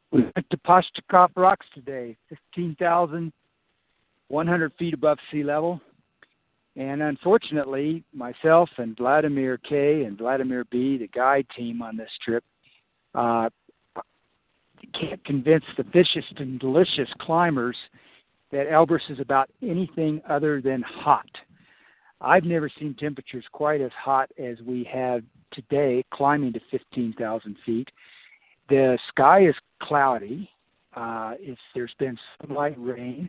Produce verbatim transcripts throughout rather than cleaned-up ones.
We went to Pashtakov Rocks today, fifteen thousand one hundred feet above sea level. And unfortunately, myself and Vladimir K. and Vladimir B., the guide team on this trip, uh, can't convince the vicious and delicious climbers that Elbrus is about anything other than hot. I've never seen temperatures quite as hot as we have today, climbing to fifteen thousand feet. The sky is cloudy. Uh, it's, there's been some light rain.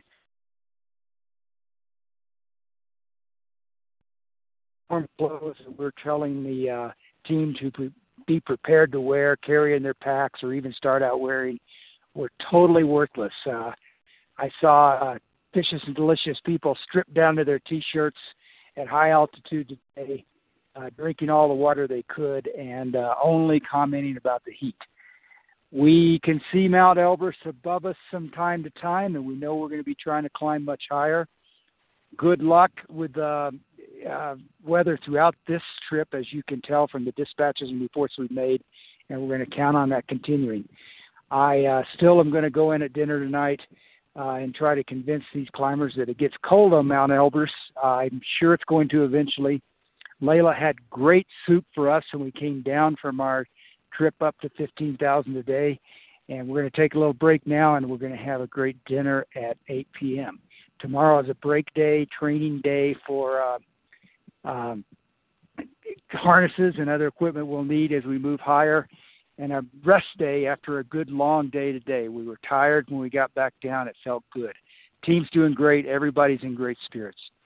Warm clothes that we're telling the uh, team to pre- be prepared to wear, carry in their packs, or even start out wearing were totally worthless. Uh, I saw uh, vicious and delicious people stripped down to their T-shirts at high altitude today, uh, drinking all the water they could and uh, only commenting about the heat. We can see Mount Elbrus above us from time to time, and we know we're going to be trying to climb much higher. Good luck with uh, uh, weather throughout this trip, as you can tell from the dispatches and reports we've made, and we're going to count on that continuing. I uh, still am going to go in at dinner tonight uh, and try to convince these climbers that it gets cold on Mount Elbrus. Uh, I'm sure it's going to eventually. Layla had great soup for us when we came down from our trip up to fifteen thousand a day, and we're going to take a little break now, and we're going to have a great dinner at eight p.m. Tomorrow is a break day, training day for uh, um, harnesses and other equipment we'll need as we move higher, and a rest day after a good long day today. We were tired when we got back down. It felt good. Team's doing great. Everybody's in great spirits.